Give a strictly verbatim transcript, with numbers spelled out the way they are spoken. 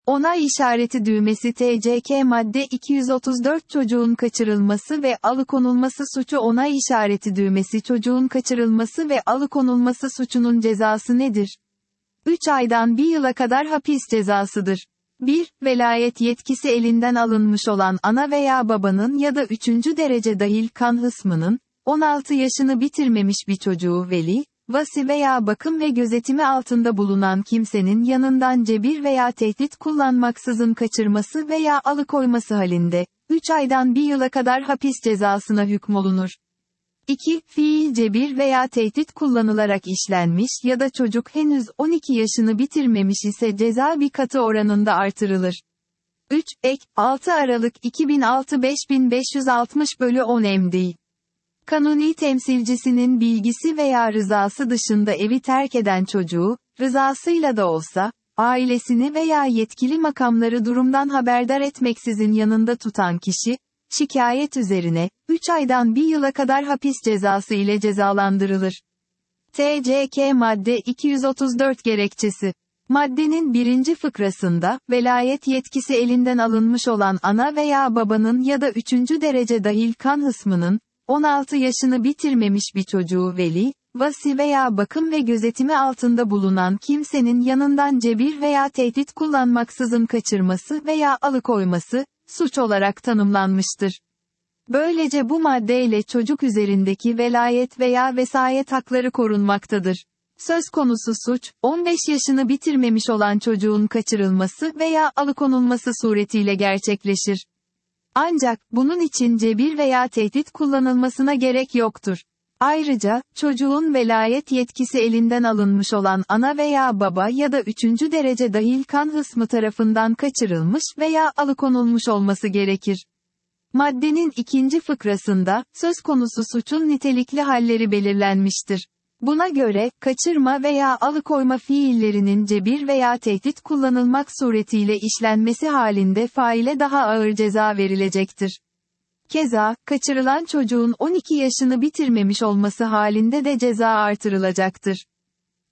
Onay işareti düğmesi T C K madde iki yüz otuz dört çocuğun kaçırılması ve alıkonulması suçu onay işareti düğmesi çocuğun kaçırılması ve alıkonulması suçunun cezası nedir? üç aydan bir yıla kadar hapis cezasıdır. bir Velayet yetkisi elinden alınmış olan ana veya babanın ya da üçüncü derece dahil kan hısmının, on altı yaşını bitirmemiş bir çocuğu veli, vasi veya bakım ve gözetimi altında bulunan kimsenin yanından cebir veya tehdit kullanmaksızın kaçırması veya alıkoyması halinde, üç aydan bir yıla kadar hapis cezasına hükmolunur. iki Fiil cebir veya tehdit kullanılarak işlenmiş ya da çocuk henüz on iki yaşını bitirmemiş ise ceza bir katı oranında artırılır. üç Ek, altı Aralık iki bin altı beş bin beş yüz altmış bölü on M D. Kanuni temsilcisinin bilgisi veya rızası dışında evi terk eden çocuğu, rızasıyla da olsa, ailesini veya yetkili makamları durumdan haberdar etmeksizin yanında tutan kişi, şikayet üzerine, üç aydan bir yıla kadar hapis cezası ile cezalandırılır. T C K madde iki yüz otuz dört gerekçesi. Maddenin birinci fıkrasında, velayet yetkisi elinden alınmış olan ana veya babanın ya da üçüncü derece dahil kan hısmının, on altı yaşını bitirmemiş bir çocuğu veli, vasi veya bakım ve gözetimi altında bulunan kimsenin yanından cebir veya tehdit kullanmaksızın kaçırması veya alıkoyması, suç olarak tanımlanmıştır. Böylece bu maddeyle çocuk üzerindeki velayet veya vesayet hakları korunmaktadır. Söz konusu suç, on beş yaşını bitirmemiş olan çocuğun kaçırılması veya alıkonulması suretiyle gerçekleşir. Ancak, bunun için cebir veya tehdit kullanılmasına gerek yoktur. Ayrıca, çocuğun velayet yetkisi elinden alınmış olan ana veya baba ya da üçüncü derece dahil kan hısmı tarafından kaçırılmış veya alıkonulmuş olması gerekir. Maddenin ikinci fıkrasında, söz konusu suçun nitelikli halleri belirlenmiştir. Buna göre, kaçırma veya alıkoyma fiillerinin cebir veya tehdit kullanılmak suretiyle işlenmesi halinde faile daha ağır ceza verilecektir. Keza, kaçırılan çocuğun on iki yaşını bitirmemiş olması halinde de ceza artırılacaktır.